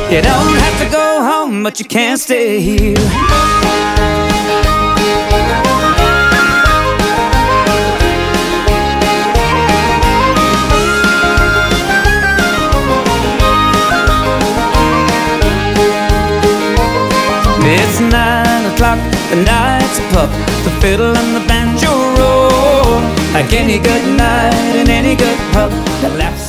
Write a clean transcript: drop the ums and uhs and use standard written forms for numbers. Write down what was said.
You don't have to go home, but you can't stay here. It's 9 o'clock, the night's a pup, the fiddle and the banjo roll, like any good night in any good pub that laughs